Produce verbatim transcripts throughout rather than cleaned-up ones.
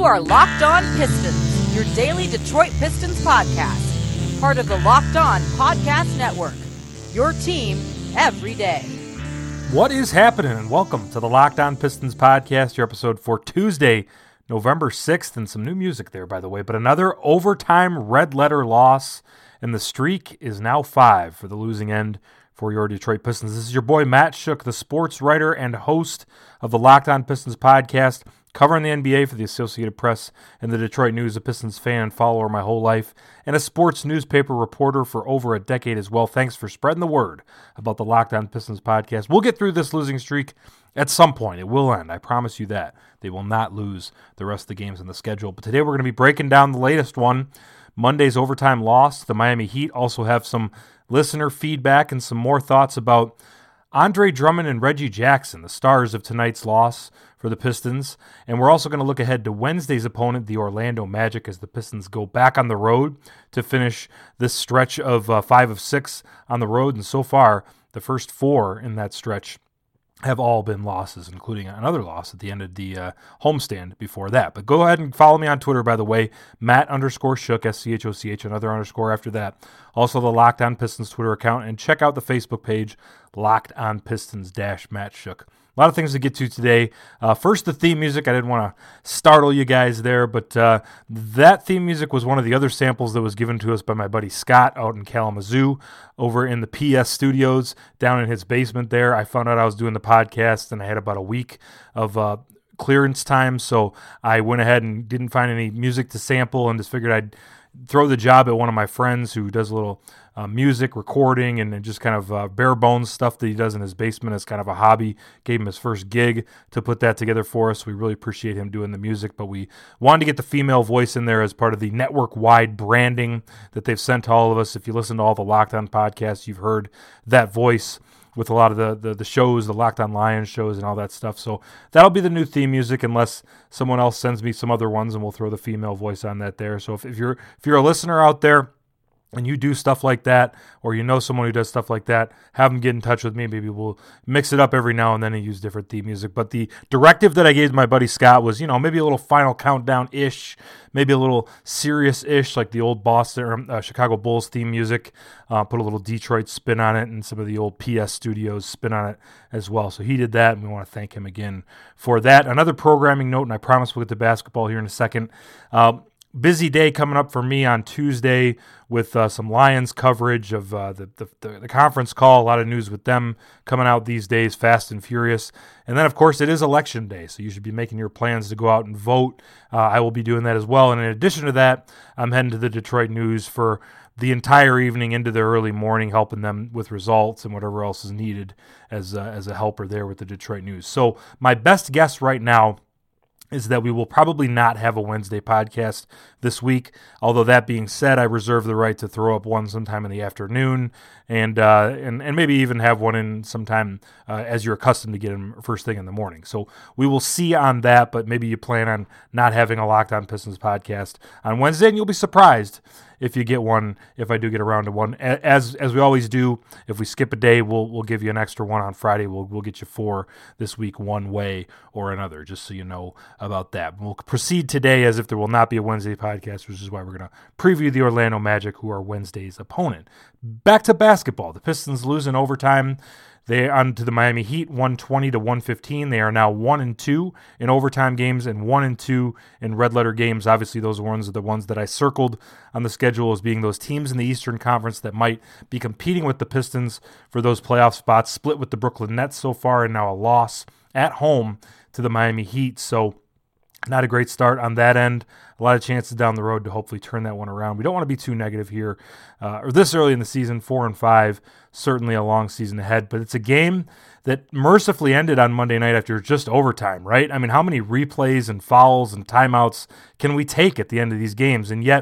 You are Locked On Pistons, your daily Detroit Pistons podcast. Part of the Locked On Podcast Network, your team every day. What is happening? And welcome to the Locked On Pistons podcast, your episode for Tuesday, November sixth, and some new music there, by the way. But another overtime red letter loss, and the streak is now five for the losing end for your Detroit Pistons. This is your boy Matt Shook, the sports writer and host of the Locked On Pistons podcast, covering the N B A for the Associated Press and the Detroit News, a Pistons fan and follower my whole life, and a sports newspaper reporter for over a decade as well. Thanks for spreading the word about the Locked On Pistons podcast. We'll get through this losing streak at some point. It will end. I promise you that. They will not lose the rest of the games on the schedule. But today we're going to be breaking down the latest one, Monday's overtime loss. The Miami Heat also have some listener feedback and some more thoughts about Andre Drummond and Reggie Jackson, the stars of tonight's loss for the Pistons. And we're also going to look ahead to Wednesday's opponent, the Orlando Magic, as the Pistons go back on the road to finish this stretch of uh, five of six on the road. And so far, the first four in that stretch have all been losses, including another loss at the end of the uh, homestand before that. But go ahead and follow me on Twitter, by the way, Matt underscore Shook, S C H O C H, another underscore after that. Also the Locked On Pistons Twitter account, and check out the Facebook page, Locked On Pistons dash Matt Shook. A lot of things to get to today. Uh, first, the theme music. I didn't want to startle you guys there, but uh, that theme music was one of the other samples that was given to us by my buddy Scott out in Kalamazoo over in the P S studios down in his basement there. I found out I was doing the podcast, and I had about a week of uh, clearance time, so I went ahead and didn't find any music to sample and just figured I'd throw the job at one of my friends who does a little uh, music recording and just kind of uh, bare bones stuff that he does in his basement as kind of a hobby. Gave him his first gig to put that together for us. We really appreciate him doing the music, but we wanted to get the female voice in there as part of the network-wide branding that they've sent to all of us. If you listen to all the Locked On podcasts, you've heard that voice with a lot of the, the, the shows, the Locked On Lions shows and all that stuff. So that'll be the new theme music unless someone else sends me some other ones, and we'll throw the female voice on that there. So if, if you're if you're a listener out there and you do stuff like that, or you know someone who does stuff like that, have them get in touch with me. Maybe we'll mix it up every now and then and use different theme music. But the directive that I gave to my buddy Scott was, you know, maybe a little Final Countdown-ish, maybe a little serious-ish, like the old Boston or uh, Chicago Bulls theme music. Uh, put a little Detroit spin on it, and some of the old P S studios spin on it as well. So he did that, and we want to thank him again for that. Another programming note, and I promise we'll get to basketball here in a second. Uh, Busy day coming up for me on Tuesday with uh, some Lions coverage of uh, the, the the conference call. A lot of news with them coming out these days, fast and furious. And then, of course, it is election day, so you should be making your plans to go out and vote. Uh, I will be doing that as well. And in addition to that, I'm heading to the Detroit News for the entire evening into the early morning, helping them with results and whatever else is needed as, uh, as a helper there with the Detroit News. So my best guess right now is that we will probably not have a Wednesday podcast this week. Although that being said, I reserve the right to throw up one sometime in the afternoon and uh, and, and maybe even have one in sometime uh, as you're accustomed to get them first thing in the morning. So we will see on that, but maybe you plan on not having a Locked On Pistons podcast on Wednesday, and you'll be surprised if you get one, if I do get around to one. As as we always do, if we skip a day, we'll we'll give you an extra one on Friday. We'll we'll get you four this week one way or another, just so you know about that. We'll proceed today as if there will not be a Wednesday podcast, which is why we're going to preview the Orlando Magic, who are Wednesday's opponent. Back to basketball. The Pistons lose in overtime. They on to the Miami Heat, one twenty to one fifteen. They are now one and two in overtime games and one and two in red letter games. Obviously, those ones are the ones that I circled on the schedule as being those teams in the Eastern Conference that might be competing with the Pistons for those playoff spots. Split with the Brooklyn Nets so far, and now a loss at home to the Miami Heat. So not a great start on that end. A lot of chances down the road to hopefully turn that one around. We don't want to be too negative here, uh, or this early in the season, four and five, certainly a long season ahead. But it's a game that mercifully ended on Monday night after just overtime, right? I mean, how many replays and fouls and timeouts can we take at the end of these games? And yet,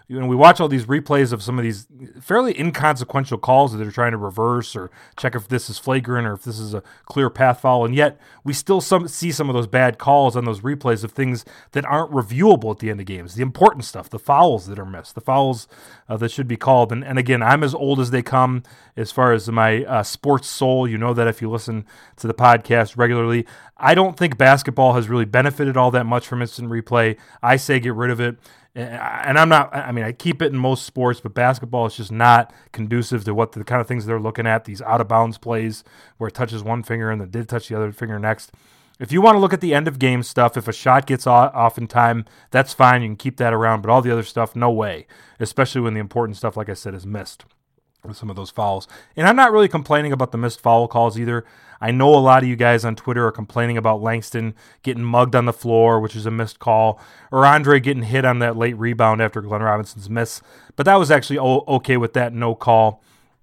you know, we watch all these replays of some of these fairly inconsequential calls that they're trying to reverse or check if this is flagrant or if this is a clear path foul, and yet we still some see some of those bad calls on those replays of things that aren't reviewable at the end of games. The important stuff, the fouls that are missed, the fouls uh, that should be called. And, and again, I'm as old as they come as far as my uh, sports soul. You know that if you listen to the podcast regularly. I don't think basketball has really benefited all that much from instant replay. I say get rid of it. And I'm not, I mean, I keep it in most sports, but basketball is just not conducive to what the kind of things they're looking at, these out-of-bounds plays where it touches one finger and then did touch the other finger next. If you want to look at the end-of-game stuff, if a shot gets off in time, that's fine. You can keep that around, but all the other stuff, no way, especially when the important stuff, like I said, is missed with some of those fouls. And I'm not really complaining about the missed foul calls either. I know a lot of you guys on Twitter are complaining about Langston getting mugged on the floor, which is a missed call, or Andre getting hit on that late rebound after Glenn Robinson's miss. But that was actually okay with that no call.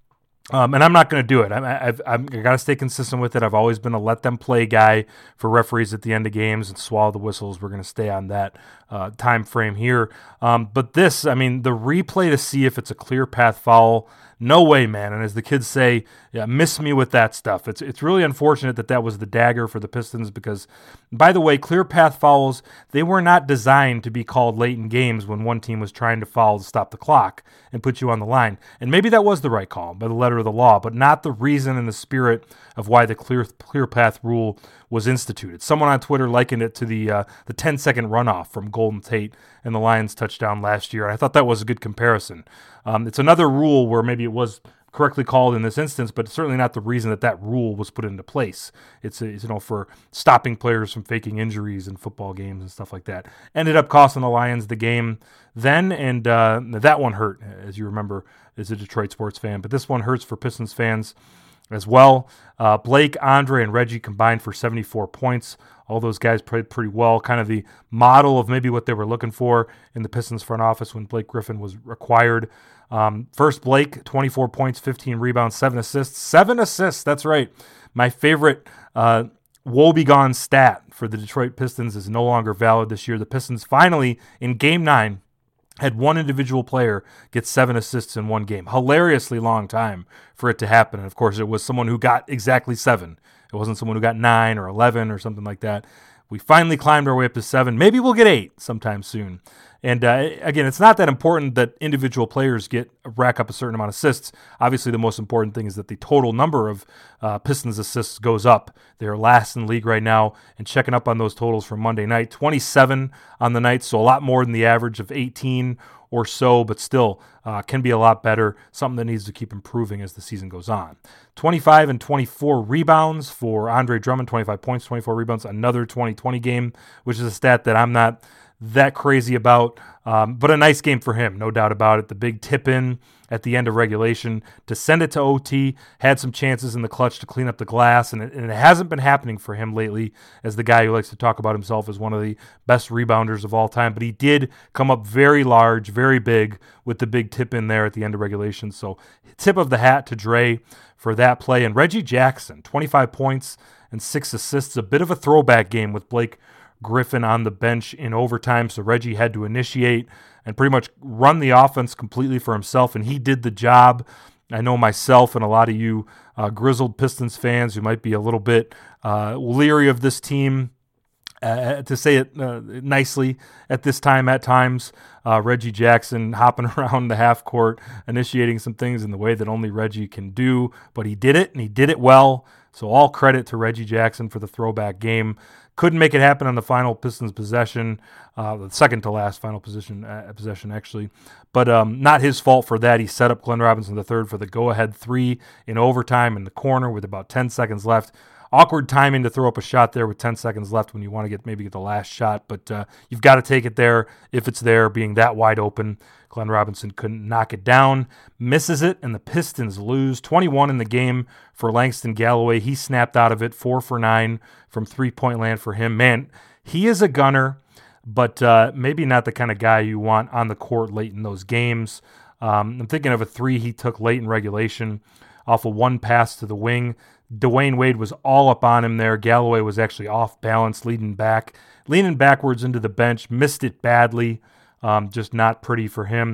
Um, and I'm not going to do it. I, I've, I've got to stay consistent with it. I've always been a let them play guy for referees at the end of games and swallow the whistles. We're going to stay on that uh, time frame here. Um, but this, I mean, the replay to see if it's a clear path foul, no way, man. And as the kids say, yeah, miss me with that stuff. It's it's really unfortunate that that was the dagger for the Pistons because, by the way, clear path fouls, they were not designed to be called late in games when one team was trying to foul to stop the clock and put you on the line. And maybe that was the right call by the letter of the law, but not the reason and the spirit of why the clear clear path rule was instituted. Someone on Twitter likened it to the uh, the ten-second runoff from Golden Tate and the Lions touchdown last year, and I thought that was a good comparison. Um, it's another rule where maybe it was correctly called in this instance, but certainly not the reason that that rule was put into place. It's, it's you know for stopping players from faking injuries in football games and stuff like that. Ended up costing the Lions the game then, and uh, that one hurt, as you remember, as a Detroit sports fan. But this one hurts for Pistons fans as well. Uh, Blake, Andre, and Reggie combined for seventy-four points. All those guys played pretty well, kind of the model of maybe what they were looking for in the Pistons front office when Blake Griffin was acquired. Um, first, Blake, twenty-four points, fifteen rebounds, seven assists. Seven assists, that's right. My favorite uh, woebegone stat for the Detroit Pistons is no longer valid this year. The Pistons finally, in Game nine, had one individual player get seven assists in one game. Hilariously long time for it to happen. And, of course, it was someone who got exactly seven. It wasn't someone who got nine or eleven or something like that. We finally climbed our way up to seven. Maybe we'll get eight sometime soon. And uh, again, it's not that important that individual players get rack up a certain amount of assists. Obviously, the most important thing is that the total number of uh, Pistons assists goes up. They're last in the league right now, and checking up on those totals from Monday night, twenty-seven on the night, so a lot more than the average of eighteen or so, but still uh, can be a lot better, something that needs to keep improving as the season goes on. twenty-five and twenty-four rebounds for Andre Drummond, twenty-five points, twenty-four rebounds, another twenty twenty game, which is a stat that I'm not that crazy about, um, but a nice game for him, no doubt about it. The big tip-in at the end of regulation to send it to O T, had some chances in the clutch to clean up the glass, and it, and it hasn't been happening for him lately as the guy who likes to talk about himself as one of the best rebounders of all time, but he did come up very large, very big with the big tip-in there at the end of regulation, so tip of the hat to Dre for that play. And Reggie Jackson, twenty-five points and six assists, a bit of a throwback game with Blake Griffin on the bench in overtime, so Reggie had to initiate and pretty much run the offense completely for himself, and he did the job. I know myself and a lot of you uh, grizzled Pistons fans who might be a little bit uh, leery of this team, uh, to say it uh, nicely at this time at times. Uh, Reggie Jackson hopping around the half court, initiating some things in the way that only Reggie can do, but he did it, and he did it well. So all credit to Reggie Jackson for the throwback game. Couldn't make it happen on the final Pistons possession, uh, the second to last final position, uh, possession actually. But um, not his fault for that. He set up Glenn Robinson the third for the go-ahead three in overtime in the corner with about ten seconds left. Awkward timing to throw up a shot there with ten seconds left when you want to get maybe get the last shot, but uh, you've got to take it there if it's there, being that wide open. Glenn Robinson couldn't knock it down, misses it, and the Pistons lose. twenty-one in the game for Langston Galloway. He snapped out of it, four for nine from three-point land for him. Man, he is a gunner, but uh, maybe not the kind of guy you want on the court late in those games. Um, I'm thinking of a three he took late in regulation off of one pass to the wing. Dwayne Wade was all up on him there. Galloway was actually off balance, leading back, leaning backwards into the bench, missed it badly. Um, just not pretty for him.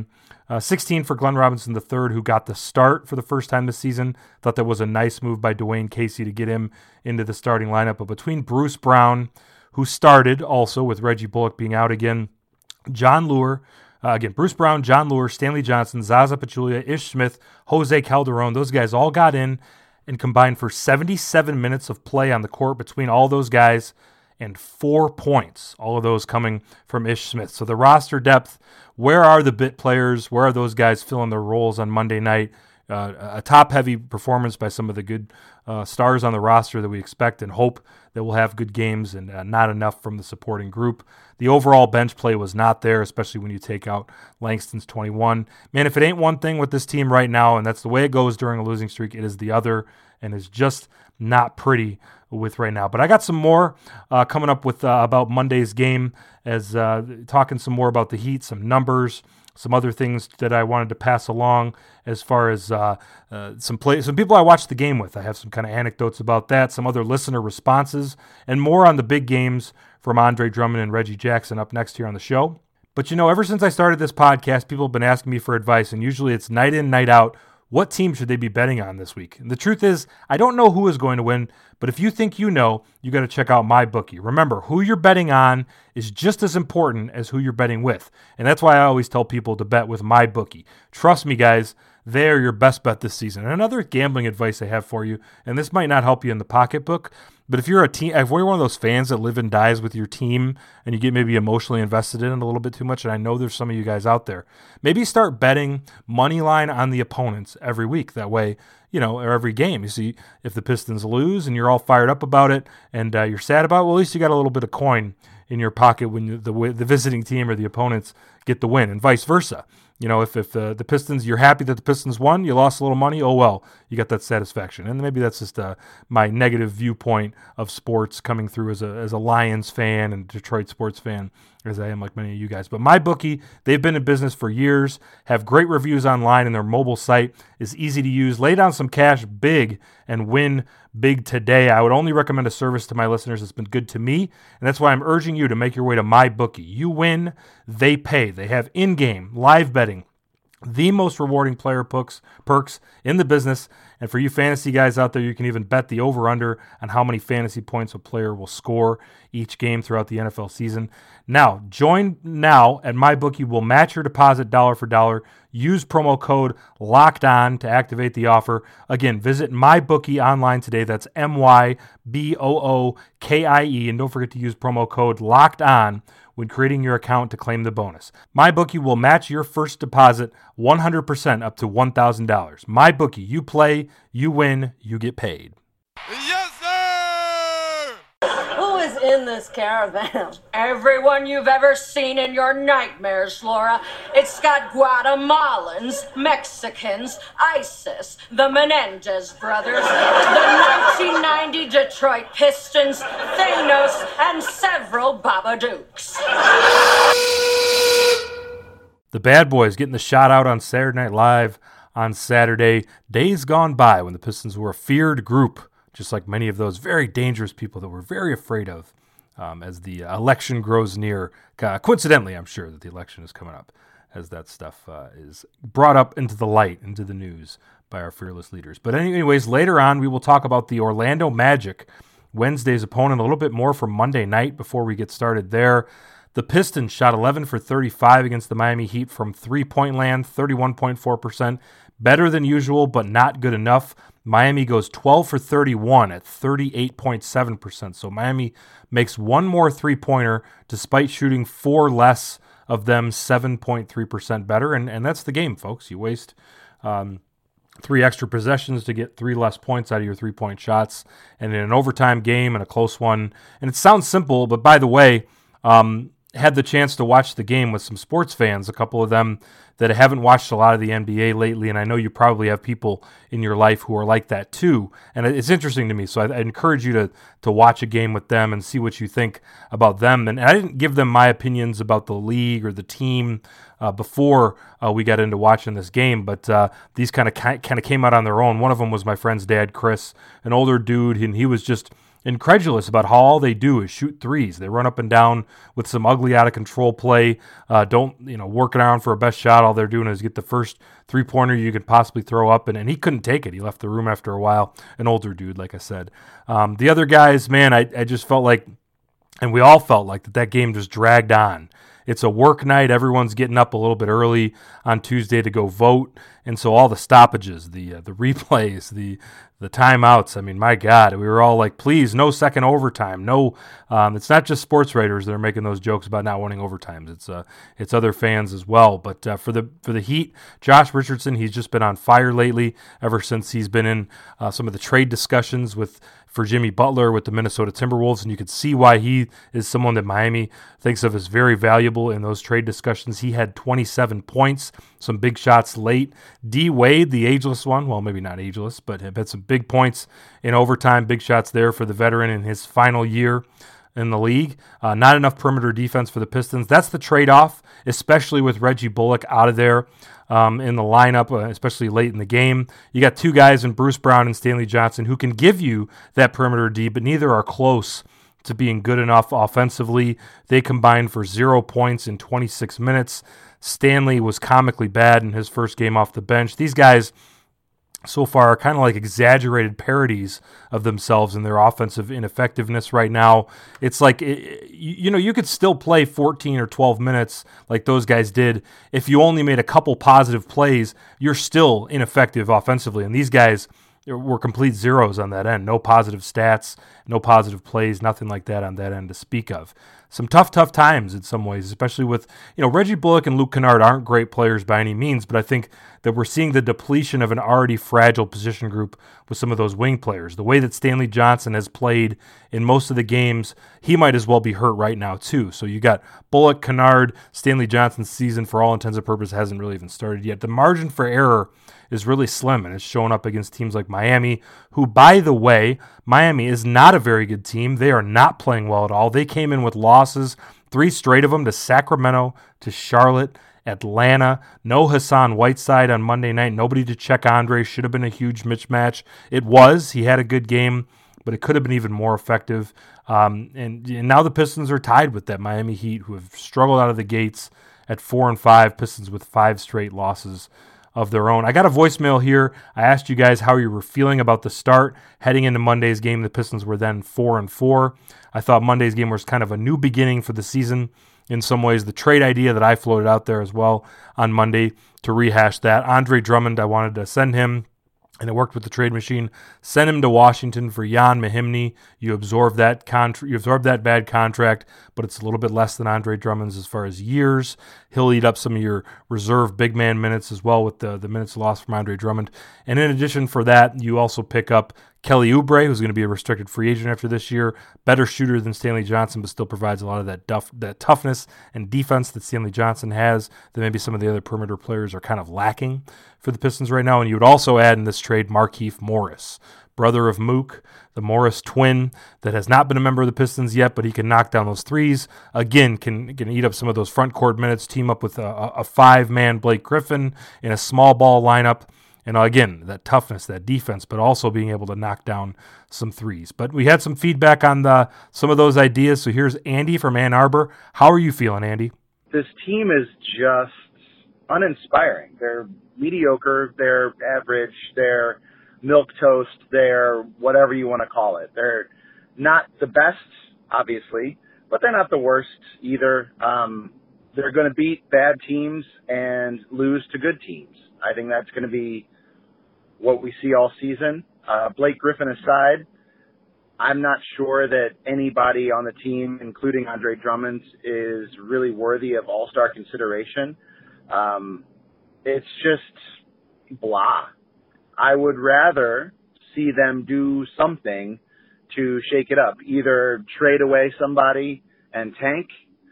Uh, sixteen for Glenn Robinson the third, who got the start for the first time this season. Thought that was a nice move by Dwayne Casey to get him into the starting lineup. But between Bruce Brown, who started also with Reggie Bullock being out again, John Lure, uh, again, Bruce Brown, John Lure, Stanley Johnson, Zaza Pachulia, Ish Smith, Jose Calderon, those guys all got in and combined for seventy-seven minutes of play on the court between all those guys and four points, all of those coming from Ish Smith. So the roster depth, where are the bit players? Where are those guys filling their roles on Monday night? Uh, a top-heavy performance by some of the good uh, stars on the roster that we expect and hope that we'll have good games, and uh, not enough from the supporting group. The overall bench play was not there, especially when you take out Langston's twenty-one. Man, if it ain't one thing with this team right now, and that's the way it goes during a losing streak, it is the other, and it's just not pretty with right now. But I got some more uh, coming up with uh, about Monday's game, as uh, talking some more about the Heat, some numbers, some other things that I wanted to pass along as far as uh, uh, some play, some people I watched the game with. I have some kind of anecdotes about that, some other listener responses, and more on the big games from Andre Drummond and Reggie Jackson up next here on the show. But you know, ever since I started this podcast, people have been asking me for advice, and usually it's night in, night out. What team should they be betting on this week? And the truth is, I don't know who is going to win, but if you think you know, you got to check out MyBookie. Remember, who you're betting on is just as important as who you're betting with. And that's why I always tell people to bet with MyBookie. Trust me, guys, they are your best bet this season. And another gambling advice I have for you, and this might not help you in the pocketbook, but if you're a team, if you're one of those fans that live and dies with your team and you get maybe emotionally invested in it a little bit too much, and I know there's some of you guys out there, maybe start betting money line on the opponents every week. That way, you know, or every game. You see, if the Pistons lose and you're all fired up about it and uh, you're sad about it, well, at least you got a little bit of coin in your pocket when you, the the visiting team or the opponents get the win, and vice versa. You know, if if uh, the Pistons, you're happy that the Pistons won, you lost a little money, oh well, you got that satisfaction. And maybe that's just uh, my negative viewpoint of sports coming through as a as a Lions fan and Detroit sports fan, as I am like many of you guys. But MyBookie, they've been in business for years, have great reviews online, and their mobile site is easy to use. Lay down some cash big and win big today. I would only recommend a service to my listeners that's been good to me, and that's why I'm urging you to make your way to MyBookie. You win, they pay. They have in-game live betting, the most rewarding player perks, perks in the business. And for you fantasy guys out there, you can even bet the over-under on how many fantasy points a player will score each game throughout the N F L season. Now, join now at MyBookie. We'll match your deposit dollar for dollar. Use promo code LOCKEDON to activate the offer. Again, visit MyBookie online today. That's M Y B O O K I E. And don't forget to use promo code LOCKEDON when creating your account to claim the bonus. MyBookie will match your first deposit one hundred percent up to one thousand dollars. MyBookie, you play, you win, you get paid. Yes, sir! Who is in this caravan? Everyone you've ever seen in your nightmares, Laura. It's got Guatemalans, Mexicans, ISIS, the Menendez brothers, the nineteen ninety Detroit Pistons, Thanos, and several Babadooks. The Bad Boys getting the shout out on Saturday Night Live on Saturday. Days gone by when the Pistons were a feared group, just like many of those very dangerous people that we're very afraid of um, as the election grows near. Uh, coincidentally, I'm sure that the election is coming up as that stuff uh, is brought up into the light, into the news by our fearless leaders. But anyways, later on, we will talk about the Orlando Magic, Wednesday's opponent, a little bit more from Monday night before we get started there. The Pistons shot eleven for thirty-five against the Miami Heat from three-point land, thirty-one point four percent. Better than usual, but not good enough. Miami goes twelve for thirty-one at thirty-eight point seven percent. So Miami makes one more three-pointer despite shooting four less of them, seven point three percent better. And, and that's the game, folks. You waste um, three extra possessions to get three less points out of your three-point shots. And in an overtime game and a close one, and it sounds simple, but by the way, um, had the chance to watch the game with some sports fans, a couple of them that haven't watched a lot of the N B A lately, and I know you probably have people in your life who are like that too, and it's interesting to me, so I, I encourage you to to watch a game with them and see what you think about them. And I didn't give them my opinions about the league or the team uh, before uh, we got into watching this game, but uh, these kind of kind of came out on their own. One of them was my friend's dad, Chris, an older dude, and he was just incredulous about how all they do is shoot threes. They run up and down with some ugly, out-of-control play. Uh, don't, you know, work around for a best shot. All they're doing is get the first three-pointer you could possibly throw up, and, and he couldn't take it. He left the room after a while. An older dude, like I said. Um, the other guys, man, I, I just felt like, and we all felt like that that game just dragged on. It's a work night. Everyone's getting up a little bit early on Tuesday to go vote, and so all the stoppages, the uh, the replays, the the timeouts. I mean, my God, we were all like, please, no second overtime. No, um, it's not just sports writers that are making those jokes about not wanting overtimes. It's uh, it's other fans as well. But uh, for the for the Heat, Josh Richardson, he's just been on fire lately. Ever since he's been in uh, some of the trade discussions with. For Jimmy Butler with the Minnesota Timberwolves, and you could see why he is someone that Miami thinks of as very valuable in those trade discussions. He had twenty-seven points, some big shots late. D. Wade, the ageless one, well, maybe not ageless, but had some big points in overtime, big shots there for the veteran in his final year in the league. Uh, not enough perimeter defense for the Pistons. That's the trade-off, especially with Reggie Bullock out of there. Um, in the lineup, uh, especially late in the game. You got two guys in Bruce Brown and Stanley Johnson who can give you that perimeter D, but neither are close to being good enough offensively. They combined for zero points in twenty-six minutes. Stanley was comically bad in his first game off the bench. These guys so far are kind of like exaggerated parodies of themselves in their offensive ineffectiveness right now. It's like, it, you know, you could still play fourteen or twelve minutes like those guys did. If you only made a couple positive plays, you're still ineffective offensively. And these guys were complete zeros on that end. No positive stats, no positive plays, nothing like that on that end to speak of. Some tough, tough times in some ways, especially with, you know, Reggie Bullock and Luke Kennard aren't great players by any means, but I think that we're seeing the depletion of an already fragile position group with some of those wing players. The way that Stanley Johnson has played in most of the games, he might as well be hurt right now too. So you got Bullock, Kennard, Stanley Johnson's season for all intents and purposes hasn't really even started yet. The margin for error is really slim, and it's showing up against teams like Miami, who, by the way, Miami is not a very good team. They are not playing well at all. They came in with losses, three straight of them, to Sacramento, to Charlotte, Atlanta. No Hassan Whiteside on Monday night. Nobody to check Andre. Should have been a huge mismatch. It was. He had a good game, but it could have been even more effective. Um, and, and now the Pistons are tied with that Miami Heat, who have struggled out of the gates at four and five. Pistons with five straight losses of their own. I got a voicemail here. I asked you guys how you were feeling about the start heading into Monday's game. The Pistons were then four and four. I thought Monday's game was kind of a new beginning for the season in some ways. The trade idea that I floated out there as well on Monday to rehash that. Andre Drummond, I wanted to send him, and it worked with the trade machine. Send him to Washington for Jan Mahimny. You absorb that contra- you absorb that bad contract, but it's a little bit less than Andre Drummond's as far as years. He'll eat up some of your reserve big man minutes as well with the, the minutes lost from Andre Drummond. And in addition for that, you also pick up Kelly Oubre, who's going to be a restricted free agent after this year. Better shooter than Stanley Johnson, but still provides a lot of that duff, that toughness and defense that Stanley Johnson has that maybe some of the other perimeter players are kind of lacking for the Pistons right now. And you would also add in this trade Markieff Morris, brother of Mook, the Morris twin that has not been a member of the Pistons yet, but he can knock down those threes. Again, can can eat up some of those front court minutes, team up with a, a five-man Blake Griffin in a small ball lineup. And again, that toughness, that defense, but also being able to knock down some threes. But we had some feedback on the, some of those ideas. So here's Andy from Ann Arbor. How are you feeling, Andy? This team is just uninspiring. They're mediocre, they're average, they're milquetoast, they're whatever you want to call it. They're not the best, obviously, but they're not the worst either. Um, they're going to beat bad teams and lose to good teams. I think that's going to be what we see all season. Uh, Blake Griffin aside, I'm not sure that anybody on the team, including Andre Drummond, is really worthy of all-star consideration. Um, it's just blah. I would rather see them do something to shake it up, either trade away somebody and tank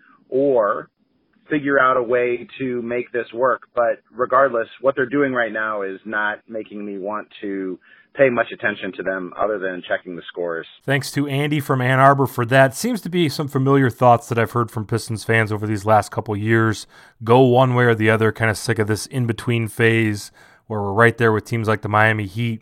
or figure out a way to make this work. But regardless, what they're doing right now is not making me want to pay much attention to them other than checking the scores. Thanks to Andy from Ann Arbor for that. Seems to be some familiar thoughts that I've heard from Pistons fans over these last couple years. Go one way or the other, kind of sick of this in-between phase where we're right there with teams like the Miami Heat,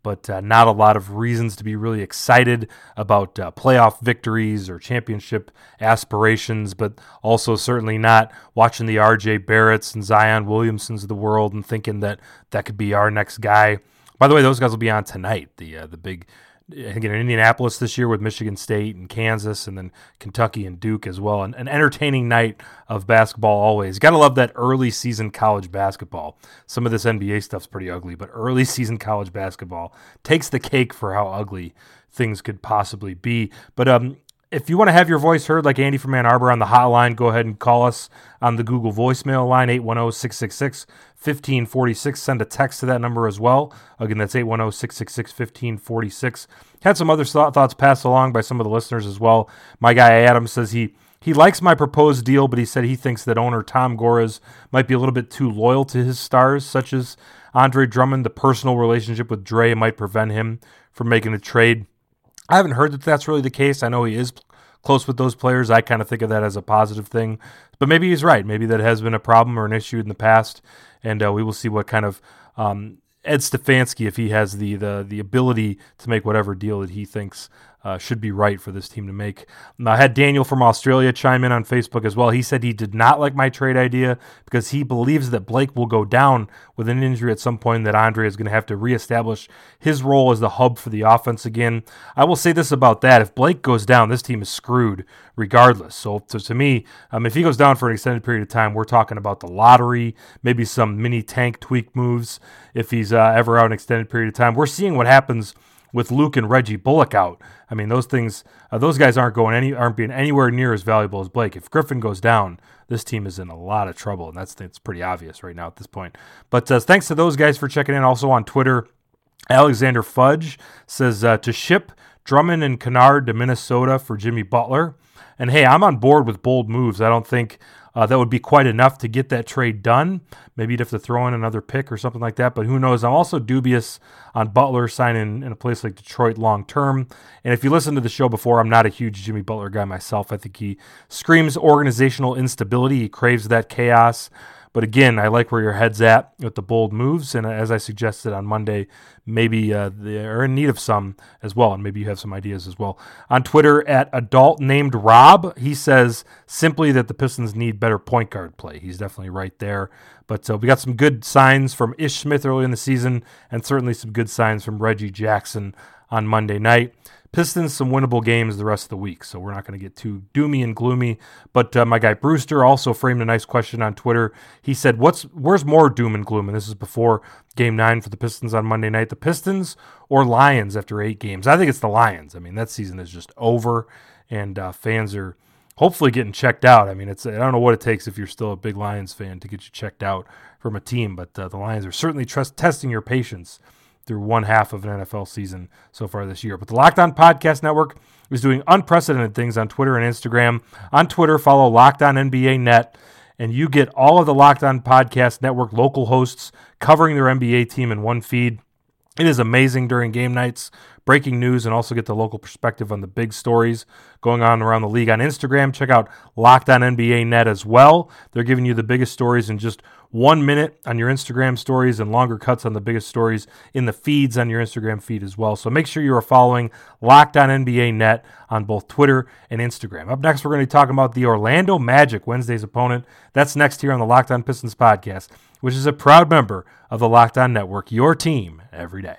but uh, not a lot of reasons to be really excited about uh, playoff victories or championship aspirations, but also certainly not watching the R J Barretts and Zion Williamsons of the world and thinking that that could be our next guy. By the way, those guys will be on tonight, the uh, the big I think in Indianapolis this year with Michigan State and Kansas and then Kentucky and Duke as well. An, an entertaining night of basketball always. Got to love that early season college basketball. Some of this N B A stuff's pretty ugly, but early season college basketball takes the cake for how ugly things could possibly be. But um, if you want to have your voice heard like Andy from Ann Arbor on the hotline, go ahead and call us on the Google voicemail line, eight one zero, six six six, one five four six. Send a text to that number as well. Again, that's eight one zero, six six six, one five four six. Had some other thoughts passed along by some of the listeners as well. My guy Adam says he he likes my proposed deal, but he said he thinks that owner Tom Gores might be a little bit too loyal to his stars, such as Andre Drummond. The personal relationship with Dre might prevent him from making a trade. I haven't heard that that's really the case. I know he is close with those players. I kind of think of that as a positive thing. But maybe he's right. Maybe that has been a problem or an issue in the past. And uh, we will see what kind of um, Ed Stefanski, if he has the, the the ability to make whatever deal that he thinks uh, should be right for this team to make. And I had Daniel from Australia chime in on Facebook as well. He said he did not like my trade idea because he believes that Blake will go down with an injury at some point, and that Andre is going to have to reestablish his role as the hub for the offense again. I will say this about that. If Blake goes down, this team is screwed regardless. So, so to me, um, if he goes down for an extended period of time, we're talking about the lottery, maybe some mini tank tweak moves if he's uh, ever out an extended period of time. We're seeing what happens with Luke and Reggie Bullock out. I mean, those things, uh, those guys aren't going any, aren't being anywhere near as valuable as Blake. If Griffin goes down, this team is in a lot of trouble, and that's that's pretty obvious right now at this point. But uh, thanks to those guys for checking in. Also on Twitter, Alexander Fudge says uh, to ship Drummond and Kennard to Minnesota for Jimmy Butler. And hey, I'm on board with bold moves. I don't think uh, that would be quite enough to get that trade done. Maybe you'd have to throw in another pick or something like that, but who knows? I'm also dubious on Butler signing in a place like Detroit long term. And if you listen to the show before, I'm not a huge Jimmy Butler guy myself. I think he screams organizational instability. He craves that chaos. But again, I like where your head's at with the bold moves. And as I suggested on Monday, maybe uh, they're in need of some as well. And maybe you have some ideas as well. On Twitter, at adult named Rob, he says simply that the Pistons need better point guard play. He's definitely right there. But uh, we got some good signs from Ish Smith early in the season, and certainly some good signs from Reggie Jackson on Monday night. Pistons, some winnable games the rest of the week, so we're not going to get too doomy and gloomy. But uh, my guy Brewster also framed a nice question on Twitter. He said, "What's where's more doom and gloom?" And this is before Game nine for the Pistons on Monday night. The Pistons or Lions after eight games? I think it's the Lions. I mean, that season is just over, and uh, fans are hopefully getting checked out. I mean, it's I don't know what it takes if you're still a big Lions fan to get you checked out from a team, but uh, the Lions are certainly trust, testing your patience through one half of an N F L season so far this year. But the Locked On Podcast Network is doing unprecedented things on Twitter and Instagram. On Twitter, follow Locked On N B A Net, and you get all of the Locked On Podcast Network local hosts covering their N B A team in one feed. It is amazing during game nights, breaking news, and also get the local perspective on the big stories going on around the league. On Instagram, check out Locked On N B A Net as well. They're giving you the biggest stories in just one minute on your Instagram stories and longer cuts on the biggest stories in the feeds on your Instagram feed as well. So make sure you are following Locked On N B A Net on both Twitter and Instagram. Up next, we're going to be talking about the Orlando Magic, Wednesday's opponent. That's next here on the Locked On Pistons podcast, which is a proud member of the Locked On Network, your team every day.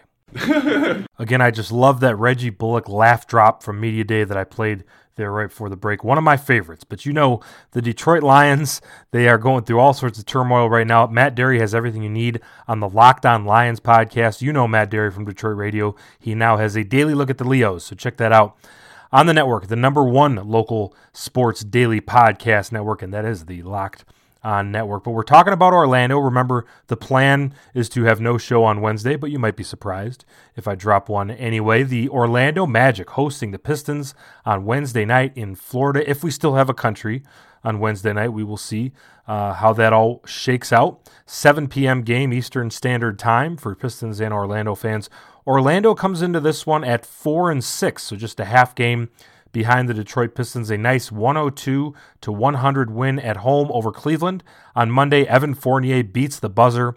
Again, I just love that Reggie Bullock laugh drop from Media Day that I played there right before the break. One of my favorites. But you know, the Detroit Lions, they are going through all sorts of turmoil right now. Matt Derry has everything you need on the Locked On Lions podcast. You know Matt Derry from Detroit Radio. He now has a daily look at the Leos, so check that out on the network, the number one local sports daily podcast network, and that is the Locked On Network. But we're talking about Orlando. Remember, the plan is to have no show on Wednesday, but you might be surprised if I drop one anyway. The Orlando Magic hosting the Pistons on Wednesday night in Florida. If we still have a country on Wednesday night, we will see uh, how that all shakes out. seven p.m. game Eastern Standard Time for Pistons and Orlando fans. Orlando comes into this one at four and six, so just a half game behind the Detroit Pistons. A nice one oh two to one hundred win at home over Cleveland. On Monday, Evan Fournier beats the buzzer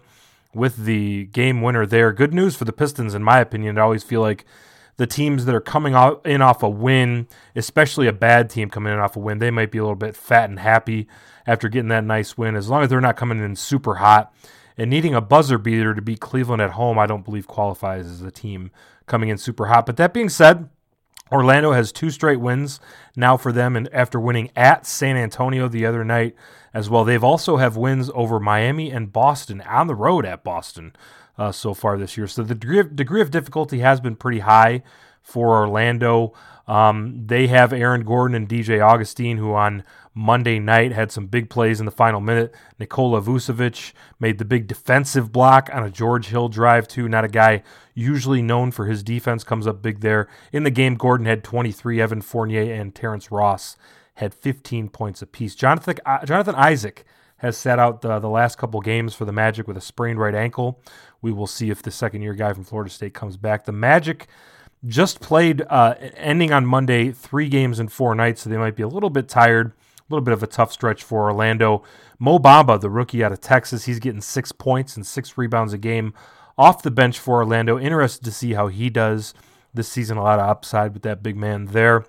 with the game winner there. Good news for the Pistons, in my opinion. I always feel like the teams that are coming off, in off a win, especially a bad team coming in off a win, they might be a little bit fat and happy after getting that nice win. As long as they're not coming in super hot and needing a buzzer beater to beat Cleveland at home, I don't believe qualifies as a team coming in super hot. But that being said, Orlando has two straight wins now for them, and after winning at San Antonio the other night as well. They've also have wins over Miami and Boston on the road at Boston uh, so far this year. So the degree of, degree of difficulty has been pretty high for Orlando. Um, they have Aaron Gordon and D J Augustine, who on Monday night had some big plays in the final minute. Nikola Vucevic made the big defensive block on a George Hill drive, too. Not a guy usually known for his defense, comes up big there. In the game, Gordon had twenty-three. Evan Fournier and Terrence Ross had fifteen points apiece. Jonathan, uh, Jonathan Isaac has sat out the, the last couple games for the Magic with a sprained right ankle. We will see if the second-year guy from Florida State comes back. The Magic just played, uh, ending on Monday, three games in four nights, so they might be a little bit tired, a little bit of a tough stretch for Orlando. Mo Bamba, the rookie out of Texas, he's getting six points and six rebounds a game off the bench for Orlando. Interested to see how he does this season. A lot of upside with that big man there.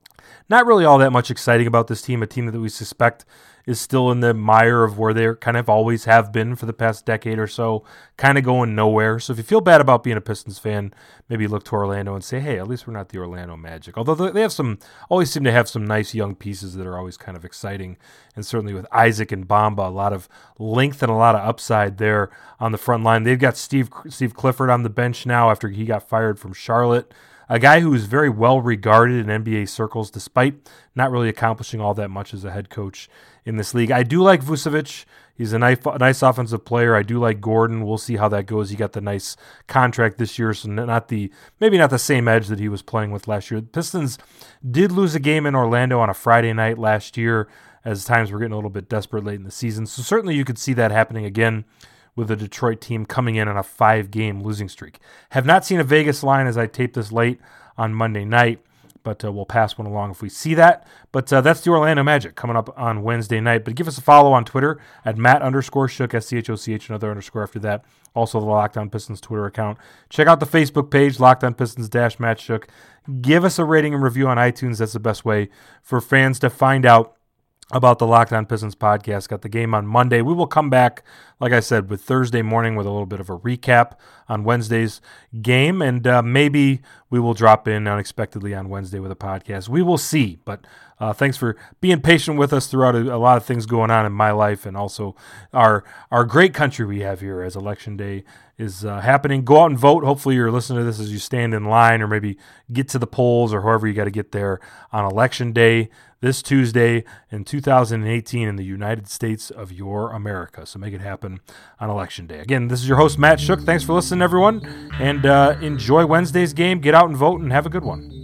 Not really all that much exciting about this team, a team that we suspect is still in the mire of where they kind of always have been for the past decade or so, kind of going nowhere. So if you feel bad about being a Pistons fan, maybe look to Orlando and say, hey, at least we're not the Orlando Magic. Although they have some, always seem to have some nice young pieces that are always kind of exciting. And certainly with Isaac and Bamba, a lot of length and a lot of upside there on the front line. They've got Steve Steve Clifford on the bench now after he got fired from Charlotte. A guy who is very well regarded in N B A circles, despite not really accomplishing all that much as a head coach in this league. I do like Vucevic. He's a nice, nice offensive player. I do like Gordon. We'll see how that goes. He got the nice contract this year, so not the maybe not the same edge that he was playing with last year. The Pistons did lose a game in Orlando on a Friday night last year, as times were getting a little bit desperate late in the season. So certainly you could see that happening again with the Detroit team coming in on a five-game losing streak. Have not seen a Vegas line as I tape this late on Monday night, but uh, we'll pass one along if we see that. But uh, that's the Orlando Magic coming up on Wednesday night. But give us a follow on Twitter at Matt underscore Shook, S C H O C H, another underscore after that. Also the Locked On Pistons Twitter account. Check out the Facebook page, Locked On Pistons dash Matt Shook. Give us a rating and review on iTunes. That's the best way for fans to find out about the Locked On Pistons podcast. Got the game on Monday. We will come back, like I said, with Thursday morning with a little bit of a recap on Wednesday's game, and uh, maybe we will drop in unexpectedly on Wednesday with a podcast. We will see, but uh, thanks for being patient with us throughout a, a lot of things going on in my life and also our our great country we have here as Election Day is uh, happening. Go out and vote. Hopefully you're listening to this as you stand in line or maybe get to the polls or however you got to get there on Election Day this Tuesday in two thousand eighteen in the United States of your America. So make it happen on Election Day. Again, this is your host, Matt Shook. Thanks for listening, everyone, and uh, enjoy Wednesday's game. Get out and vote and have a good one.